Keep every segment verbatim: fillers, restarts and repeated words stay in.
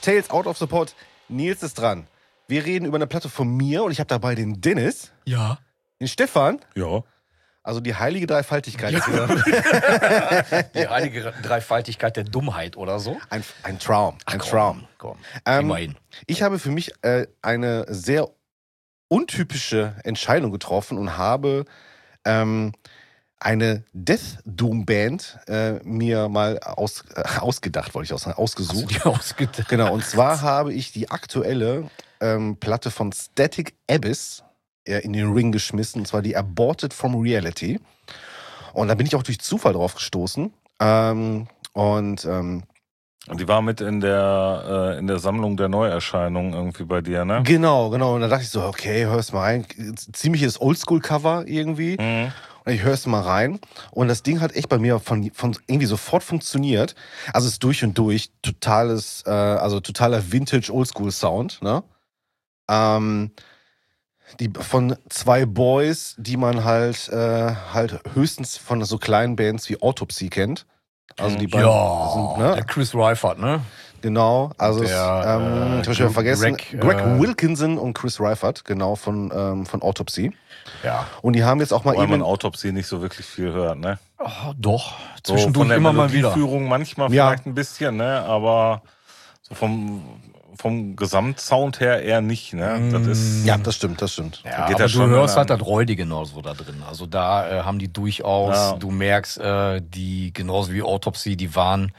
Tales Out of the Pod. Nils ist dran. Wir reden über eine Platte von mir und ich habe dabei den Dennis. Ja. Den Stefan. Ja. Also die heilige Dreifaltigkeit ist wieder. Die heilige Dreifaltigkeit der Dummheit oder so. Ein, ein Traum. Ein Ach, komm, Traum. Komm, Ähm, immerhin. Ich habe für mich äh, eine sehr untypische Entscheidung getroffen und habe ähm, eine Death Doom Band äh, mir mal aus, äh, ausgedacht, wollte ich auch sagen, ausgesucht. Hast du dir ausgedacht? Genau, und zwar habe ich die aktuelle ähm, Platte von Static Abyss äh, in den Ring geschmissen, und zwar die Aborted from Reality. Und da bin ich auch durch Zufall drauf gestoßen. Ähm, und ähm, Und die war mit in der, äh, in der Sammlung der Neuerscheinungen irgendwie bei dir, ne? genau, genau. Und da dachte ich so, okay, hör's mal rein. Ziemliches Oldschool-Cover irgendwie. Mhm. Und ich hör's mal rein. Und das Ding hat echt bei mir von, von irgendwie sofort funktioniert. Also es ist durch und durch totales, äh, also totaler Vintage-Oldschool-Sound, ne? Ähm, die von zwei Boys, die man halt, äh, halt höchstens von so kleinen Bands wie Autopsy kennt. Also die beiden Ja, sind, ne? der Chris Reifert, ne? Genau, also Der, es, ähm, äh, ich habe schon vergessen, Greg, Greg, äh, Wilkinson und Chris Reifert, genau, von, ähm, von Autopsy. Ja. Und die haben jetzt auch mal Weil eben... man Autopsie nicht so wirklich viel hört, ne? Oh, doch, So zwischendurch von der immer mal wieder. Melodieführung manchmal Ja. vielleicht ein bisschen, ne? Aber so vom, vom Gesamtsound her eher nicht, ne? Das ist, Ja, das stimmt, das stimmt. Ja, geht aber das du schon hörst an- halt das Räudige genauso da drin. Also da äh, haben die durchaus, Ja. du merkst, äh, die genauso wie Autopsy, die waren,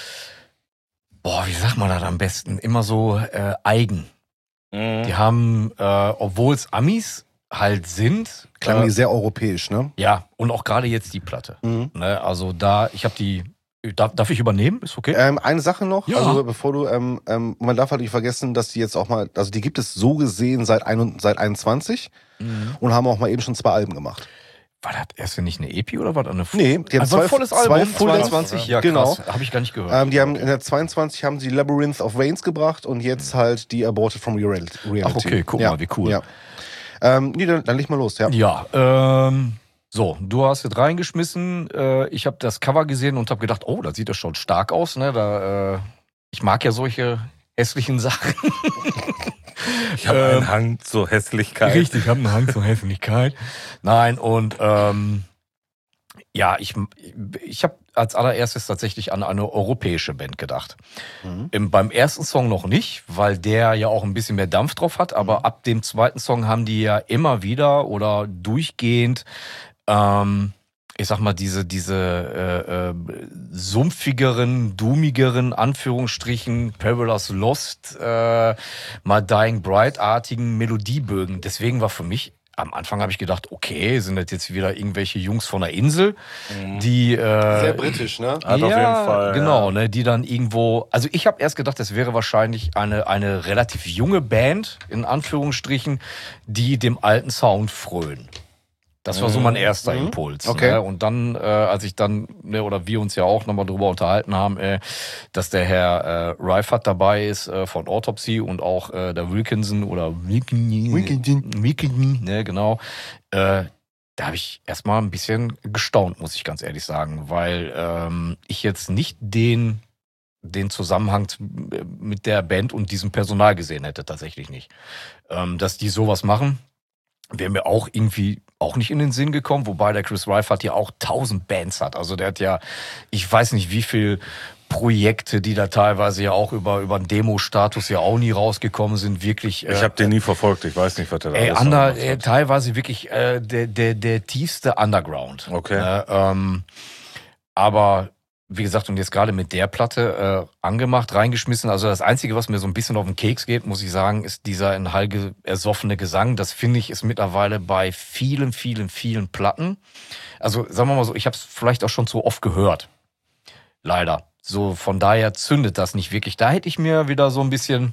boah, wie sagt man das am besten, immer so äh, eigen. Mhm. Die haben, äh, obwohl es Amis halt sind, Klang äh, die sehr europäisch, ne? ja, und auch gerade jetzt die Platte. Mhm. Ne, also da, ich habe die, darf, darf ich übernehmen? Ist okay? Ähm, eine Sache noch, Ja. also bevor du, ähm, ähm, man darf halt nicht vergessen, dass die jetzt auch mal, also die gibt es so gesehen seit, ein, seit einundzwanzig Mhm. und haben auch mal eben schon zwei Alben gemacht. War das erst nicht eine E P oder was? Eine Nee, die haben also zwei- ein volles zwei Album, Full Length- zweiundzwanzig, ja Genau. krass, habe ich gar nicht gehört. Ähm, die haben in der zweiundzwanzig haben sie Labyrinth of Veins gebracht und jetzt halt die Aborted from Reality. Ach okay, guck ja. mal, wie cool. Ja. Ähm, nee, dann, dann leg mal los, ja. Ja, ähm, so, du hast jetzt reingeschmissen. Äh, ich habe das Cover gesehen und habe gedacht, oh, das sieht ja schon stark aus. Ne? Da, äh, ich mag ja solche hässlichen Sachen. Ich habe Ähm, einen Hang zur Hässlichkeit. Richtig, ich habe einen Hang zur Hässlichkeit. Nein, und ähm, ja, ich, ich habe als allererstes tatsächlich an eine europäische Band gedacht. Mhm. Im, beim ersten Song noch nicht, weil der ja auch ein bisschen mehr Dampf drauf hat, aber Mhm. ab dem zweiten Song haben die ja immer wieder oder durchgehend, ähm, ich sag mal, diese, diese äh, äh, sumpfigeren, doomigeren, Anführungsstrichen, Paradise Lost, äh, My Dying Bride-artigen Melodiebögen. Deswegen war für mich, am Anfang habe ich gedacht, okay, sind das jetzt wieder irgendwelche Jungs von der Insel, Mhm. die äh, Sehr britisch, ne? Hat auf jeden Fall, genau, ja. ne, die dann irgendwo, also ich habe erst gedacht, das wäre wahrscheinlich eine eine relativ junge Band in Anführungsstrichen, die dem alten Sound frönen. Das war so mein erster Mhm. Impuls. Okay. Ne? Und dann, äh, als ich dann, ne, oder wir uns ja auch nochmal drüber unterhalten haben, äh, dass der Herr äh, Reifert dabei ist äh, von Autopsy und auch äh, der Wilkinson oder Wilkinson, Wilkinson. Wilkinson, ne, genau. Äh, da habe ich erstmal ein bisschen gestaunt, muss ich ganz ehrlich sagen, weil ähm, ich jetzt nicht den den Zusammenhang mit der Band und diesem Personal gesehen hätte, tatsächlich nicht. Ähm, dass die sowas machen, wäre mir auch irgendwie auch nicht in den Sinn gekommen, wobei der Chris Reifert ja auch tausend Bands hat. Also der hat ja, ich weiß nicht wie viel Projekte, die da teilweise ja auch über über einen Demo-Status ja auch nie rausgekommen sind, wirklich. Ich habe den nie verfolgt, ich weiß nicht, was der da Ey, alles under, gemacht äh, hat. teilweise wirklich äh, der, der, der tiefste Underground. Okay. Äh, ähm, aber wie gesagt, und jetzt gerade mit der Platte äh, angemacht, reingeschmissen. Also das Einzige, was mir so ein bisschen auf den Keks geht, muss ich sagen, ist dieser in Halge ersoffene Gesang. Das finde ich ist mittlerweile bei vielen, vielen, vielen Platten. Also sagen wir mal so, ich habe es vielleicht auch schon zu oft gehört. Leider. So, von daher zündet das nicht wirklich. Da hätte ich mir wieder so ein bisschen,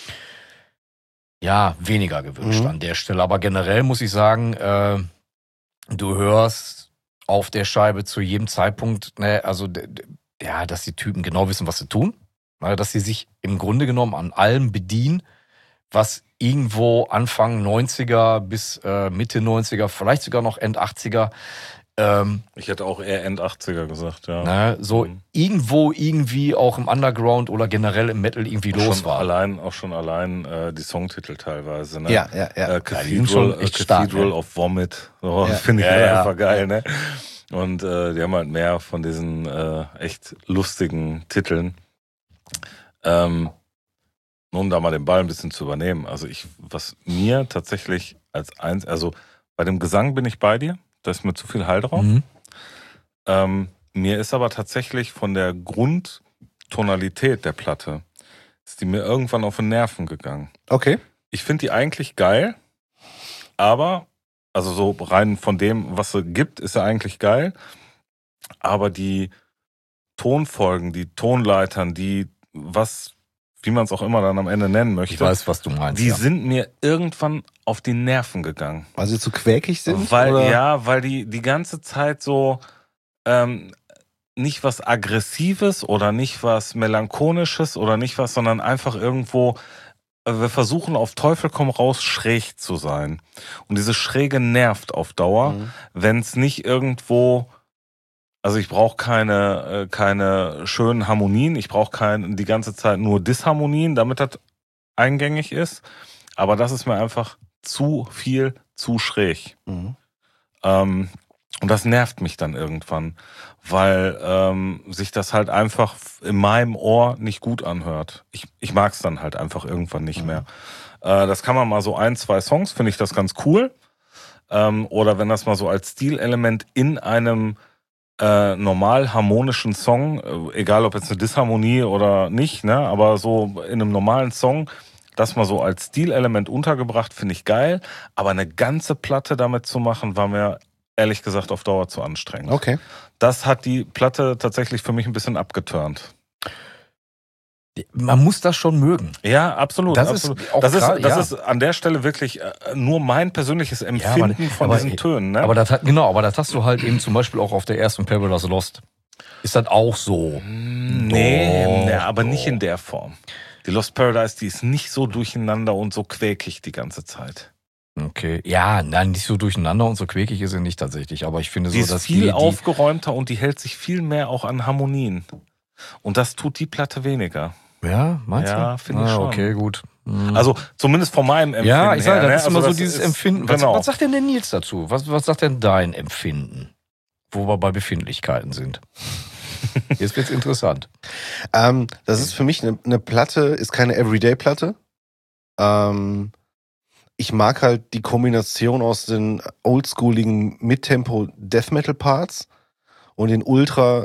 ja, weniger gewünscht Mhm. an der Stelle. Aber generell muss ich sagen, äh, du hörst auf der Scheibe zu jedem Zeitpunkt, ne, also d- d- ja, dass die Typen genau wissen, was sie tun. Ne, dass sie sich im Grunde genommen an allem bedienen, was irgendwo Anfang neunziger bis äh, Mitte neunziger, vielleicht sogar noch End achtziger Ähm, Ich hätte auch eher End achtziger gesagt, ja. ne, so Mhm. irgendwo irgendwie auch im Underground oder generell im Metal irgendwie Auch los schon war. allein, auch schon allein äh, die Songtitel teilweise, ne? Ja, ja, ja. Äh, Ja, die sind schon Cathedral, äh, echt stark, Cathedral ne? of Vomit, so, Ja. finde ich Ja, halt ja. einfach geil, ne? Und äh, die haben halt mehr von diesen äh, echt lustigen Titeln. Ähm, nur um da mal den Ball ein bisschen zu übernehmen. Also ich, was mir tatsächlich als eins, also bei dem Gesang bin ich bei dir, da ist mir zu viel Hall drauf. Mhm. Ähm, mir ist aber tatsächlich von der Grundtonalität der Platte, ist die mir irgendwann auf den Nerven gegangen. Okay. Ich finde die eigentlich geil, aber, also so rein von dem, was sie gibt, ist sie eigentlich geil. Aber die Tonfolgen, die Tonleitern, die, was, wie man es auch immer dann am Ende nennen möchte, Ich weiß, was du meinst. die ja. sind mir irgendwann auf die Nerven gegangen. Weil sie zu quäkig sind? Weil, oder? ja, weil die die ganze Zeit so ähm, nicht was Aggressives oder nicht was Melancholisches oder nicht was, sondern einfach irgendwo, äh, wir versuchen auf Teufel komm raus schräg zu sein. Und diese Schräge nervt auf Dauer, Mhm. wenn es nicht irgendwo, also ich brauche keine, äh, keine schönen Harmonien, ich brauche kein, die ganze Zeit nur Disharmonien, damit das eingängig ist. Aber das ist mir einfach zu viel, zu schräg. Mhm. Ähm, und das nervt mich dann irgendwann, weil ähm, sich das halt einfach in meinem Ohr nicht gut anhört. Ich, ich mag es dann halt einfach irgendwann nicht Mhm. mehr. Äh, das kann man mal so ein, zwei Songs, finde ich das ganz cool. Ähm, oder wenn das mal so als Stilelement in einem äh, normal harmonischen Song, äh, egal ob jetzt eine Disharmonie oder nicht, ne, aber so in einem normalen Song, das mal so als Stilelement untergebracht, finde ich geil. Aber eine ganze Platte damit zu machen, war mir ehrlich gesagt auf Dauer zu anstrengend. Okay. Das hat die Platte tatsächlich für mich ein bisschen abgeturnt. Man muss das schon mögen. Ja, absolut. Das absolut. ist auch das, klar, ist, das ja. ist an der Stelle wirklich äh, nur mein persönliches Empfinden aber- von aber- diesen Tönen. Ne? Aber das hat, genau, aber das hast du halt eben zum Beispiel auch auf der ersten Paradise Lost. Ist das auch so? Nee, Doch, nee, aber doch. nicht in der Form. Die Lost Paradise, die ist nicht so durcheinander und so quäkig die ganze Zeit. Okay. Ja, nein, nicht so durcheinander und so quäkig ist sie nicht tatsächlich. Aber ich finde Die so, ist dass viel die, die aufgeräumter und die hält sich viel mehr auch an Harmonien. Und das tut die Platte weniger. Ja, meinst du? Ja, finde ich ah, schon. Okay, gut. Hm. Also zumindest von meinem Empfinden ja, ich sage, her. das ist ne? immer Also so dieses ist- Empfinden. Was, Genau. was sagt denn der Nils dazu? Was, was sagt denn dein Empfinden? Wo wir bei Befindlichkeiten sind. Jetzt wird's interessant. Ähm, das ist für mich eine, eine Platte, ist keine Everyday-Platte. Ähm, ich mag halt die Kombination aus den oldschooligen Mid-Tempo-Death-Metal-Parts und den ultra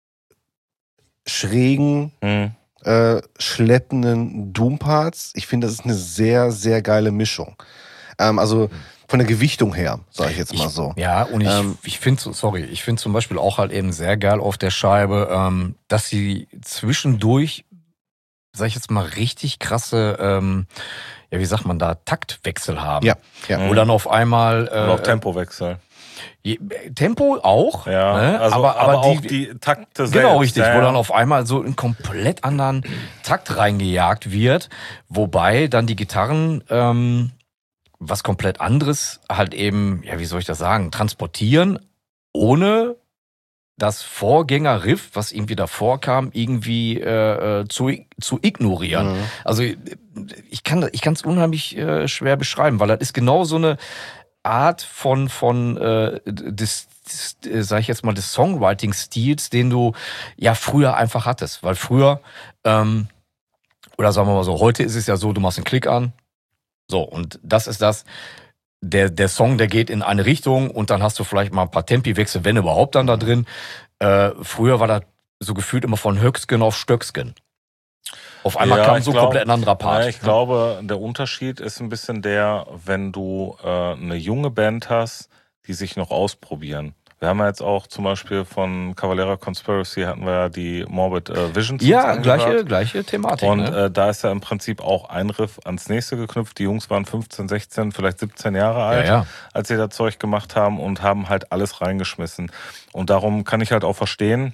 schrägen, Hm. äh, schleppenden Doom-Parts. Ich finde, das ist eine sehr, sehr geile Mischung. Ähm, also von der Gewichtung her, sage ich jetzt mal Ich- so. Ja, und ich, Ähm, ich finde, so- sorry, ich finde zum Beispiel auch halt eben sehr geil auf der Scheibe, ähm, dass sie zwischendurch, sag ich jetzt mal, richtig krasse, ähm, ja, wie sagt man da, Taktwechsel haben. Ja, ja. Wo dann auf einmal äh, Oder auch Tempowechsel. je- Tempo auch, Ja, ne? also, aber, aber, aber, auch die, die Takte selbst. Genau, richtig, ja, wo ja. dann auf einmal so einen komplett anderen Takt reingejagt wird, wobei dann die Gitarren ähm, was komplett anderes halt eben, ja, wie soll ich das sagen, transportieren, ohne das Vorgängerriff, was irgendwie davor kam, irgendwie äh, äh, zu, zu ignorieren. Mhm. Also ich kann ich kann es unheimlich äh, schwer beschreiben, weil das ist genau so eine Art von von äh, des, des äh, sag ich jetzt mal des Songwriting-Stils, den du ja früher einfach hattest, weil früher ähm, oder sagen wir mal so, heute ist es ja so, du machst einen Klick an, so und das ist das. Der, der Song, der geht in eine Richtung und dann hast du vielleicht mal ein paar Tempiwechsel, wenn überhaupt dann da drin. Äh, früher war das so gefühlt immer von Höcksken auf Stöcksken. Auf einmal Ja, kam ich so glaub- komplett ein anderer Part. Ja, ich glaube, der Unterschied ist ein bisschen der, wenn du äh, eine junge Band hast, die sich noch ausprobieren. Wir haben ja jetzt auch zum Beispiel von Cavalera Conspiracy hatten wir ja die Morbid äh, Vision Songs Ja, angehört. gleiche, gleiche Thematik. Und ne? äh, da ist ja im Prinzip auch ein Riff ans nächste geknüpft. Die Jungs waren fünfzehn, sechzehn, vielleicht siebzehn Jahre ja, alt, ja. als sie das Zeug gemacht haben und haben halt alles reingeschmissen. Und darum kann ich halt auch verstehen,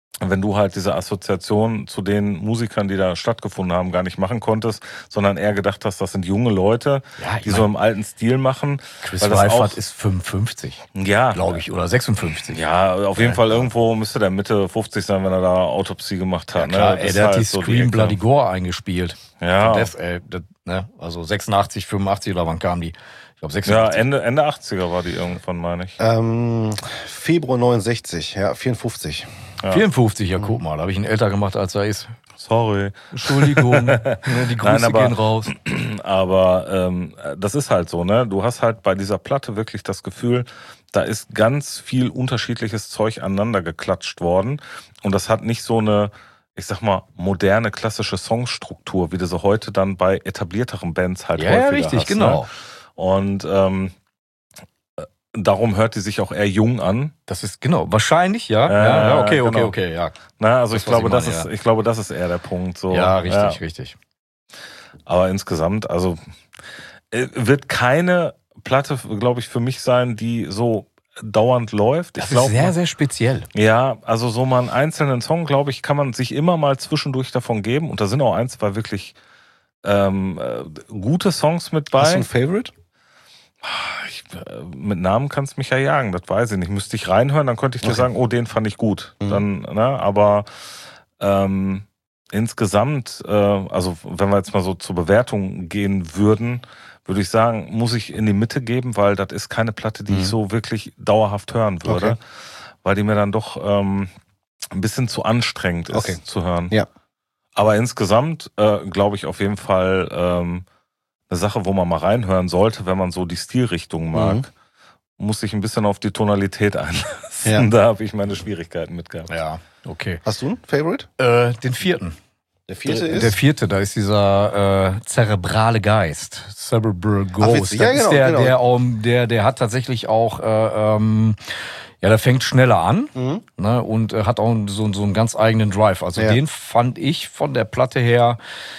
wenn du halt diese Assoziation zu den Musikern, die da stattgefunden haben, gar nicht machen konntest, sondern eher gedacht hast, das sind junge Leute, Ja, ich die mein, so im alten Stil machen. Chris weil das Reifert auch- ist fünfundfünfzig, Ja, glaube ich, oder sechsundfünfzig. Ja, auf jeden Ja. Fall irgendwo müsste der Mitte fünfzig sein, wenn er da Autopsie gemacht Ja, hat. klar, ne? ey, Das der hat ist die halt so Scream Ecke. Bloody Gore eingespielt. Ja, Das, ey, das, ne? Also sechsundachtzig, fünfundachtzig oder wann kam die? Ich glaube ja sechsundachtzig. Ende, Ende achtziger war die irgendwann, meine ich. Ähm, Februar neunundsechzig, ja, vierundfünfzig. Ja. vierundfünfzig, ja, guck mal, da habe ich ihn älter gemacht, als er ist. Sorry. Entschuldigung, ne, die Grüße Nein, aber- gehen raus. Aber ähm, das ist halt so, ne? Du hast halt bei dieser Platte wirklich das Gefühl, da ist ganz viel unterschiedliches Zeug aneinander geklatscht worden. Und das hat nicht so eine, ich sag mal, moderne, klassische Songstruktur, wie du so heute dann bei etablierteren Bands halt Ja, ja, häufiger richtig, hast, genau. Ne? Und ähm, darum hört die sich auch eher jung an. Das ist, genau, wahrscheinlich, ja. Äh, ja, ja, okay, okay, genau. okay, ja. Na, also Das, ich was glaube, ich das meine, ist, ja. ich glaube, das ist eher der Punkt. So. Ja, richtig, richtig. Aber insgesamt, also äh, wird keine Platte, glaube ich, für mich sein, die so dauernd läuft. Das ich glaub, ist sehr, sehr speziell. Ja, also so mal einen einzelnen Song, glaube ich, kann man sich immer mal zwischendurch davon geben. Und da sind auch ein, zwei wirklich ähm, äh, gute Songs mit bei. Hast du ein Favorite? Ich, äh, mit Namen kannst du mich ja jagen, das weiß ich nicht. Müsste ich reinhören, dann könnte ich dir Okay. sagen, oh, den fand ich gut. Mhm. Dann, ne, aber ähm, insgesamt, äh, also wenn wir jetzt mal so zur Bewertung gehen würden, würde ich sagen, muss ich in die Mitte geben, weil das ist keine Platte, die Mhm. ich so wirklich dauerhaft hören würde, Okay. weil die mir dann doch ähm, ein bisschen zu anstrengend ist Okay. zu hören. Ja. Aber insgesamt äh, glaube ich auf jeden Fall ähm, eine Sache, wo man mal reinhören sollte, wenn man so die Stilrichtung mag. Mhm. Muss ich ein bisschen auf die Tonalität einlassen. Ja. Da habe ich meine Schwierigkeiten mit gehabt. Ja, okay. Hast du ein Favorite? Äh, den vierten. Der vierte der, ist? Der vierte, da ist dieser äh, zerebrale Geist. Cerebral Ghost. witzig. Ja, das ist genau, der, genau. der, auch, der, der hat tatsächlich auch, äh, ähm, ja, der fängt schneller an, Mhm. ne, und äh, hat auch so, so einen ganz eigenen Drive. Also Ja. den fand ich von der Platte her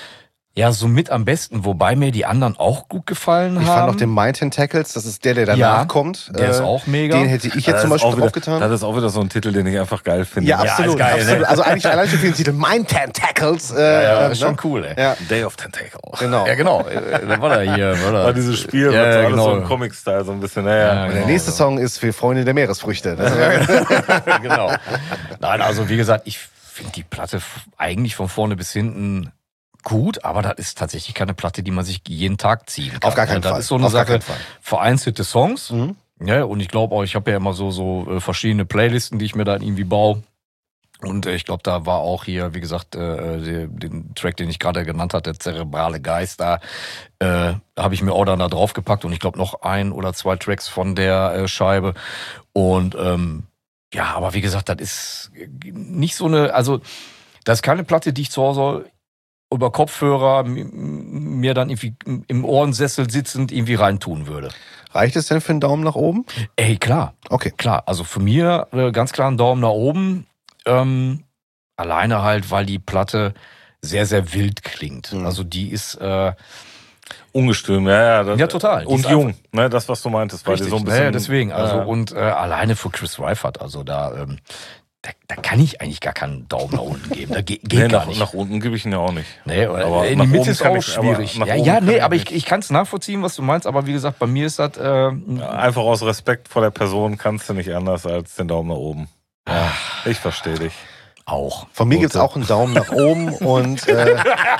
ja so mit am besten, wobei mir die anderen auch gut gefallen Ich haben. fand noch den Mind Tentacles, das ist der, der danach Ja, kommt. der Äh, ist auch mega. Den hätte ich jetzt Das zum ist Beispiel auch wieder- draufgetan. Das ist auch wieder so ein Titel, den ich einfach geil finde. Ja, Ja, absolut. ist geil, ne? absolut. Also eigentlich allein schon für den Titel Mind Tentacles. Äh, ja, ja, äh, ist ne? schon cool, ey. Ja, Day of Tentacle. genau. Ja, genau. Äh, Da war der hier. War, der. War dieses Spiel, Ja, was so alles genau. so im Comic-Style so ein bisschen, naja. Ja, Und der genau. nächste Song ist für Freunde der Meeresfrüchte. Das ist Genau. Nein, also wie gesagt, ich finde die Platte f- eigentlich von vorne bis hinten gut, aber das ist tatsächlich keine Platte, die man sich jeden Tag ziehen kann. Auf gar keinen das Fall. ist so eine Auf gar Sache, keinen Fall. vereinzelte Songs. Mhm. Ja, und ich glaube auch, ich habe ja immer so, so äh, verschiedene Playlisten, die ich mir dann irgendwie baue. Und äh, ich glaube, da war auch hier, wie gesagt, äh, der, den Track, den ich gerade genannt hatte, der zerebrale Geist, da äh, habe ich mir auch dann da draufgepackt und ich glaube noch ein oder zwei Tracks von der äh, Scheibe. Und ähm, ja, aber wie gesagt, das ist nicht so eine, also das ist keine Platte, die ich zu Hause über Kopfhörer m- mir dann irgendwie im Ohrensessel sitzend irgendwie reintun würde. Reicht es denn für einen Daumen nach oben? Ey, klar. Okay. Klar, also für mir äh, ganz klar ein Daumen nach oben. Ähm, alleine halt, weil die Platte sehr, sehr wild klingt. Mhm. Also die ist äh, Ungestüm, ja, ja. Das, Ja, total. Die Und ist jung, ne, das, was du meintest, weil die richtig. so ein bisschen. ja, deswegen. Also äh, und äh, alleine für Chris Reifert, also da, ähm, da, da kann ich eigentlich gar keinen Daumen nach unten geben. Da geht, geht nee, gar nach, nicht. nach unten gebe ich ihn ja auch nicht. Nee, oder Aber in nach die Mitte oben ist kann auch ich- aber schwierig. nach Ja, oben ja, kann nee, ich aber nicht. ich, ich kann es nachvollziehen, was du meinst, aber wie gesagt, bei mir ist das äh, Einfach aus Respekt vor der Person kannst du nicht anders als den Daumen nach oben. Ja, ich verstehe dich. auch. Von mir Und, gibt's äh, auch einen Daumen nach oben und, äh,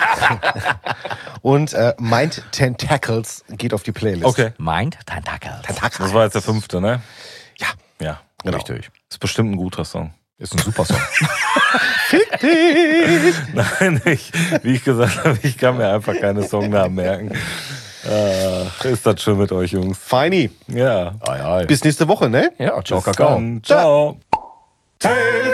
und äh, Mind Tentacles geht auf die Playlist. Okay. Mind Tentacles. Das war jetzt der fünfte, ne? Ja. Ja. Genau. Richtig. Ist bestimmt ein guter Song. Ist ein super Song. Nein, ich, wie ich gesagt habe, ich kann mir einfach keine Songnamen merken. Äh, ist das schön mit euch, Jungs? Feini. Ja. ah, ja. Bis nächste Woche, ne? Ja, ciao, Bis Kakao. dann. Ciao. Hey,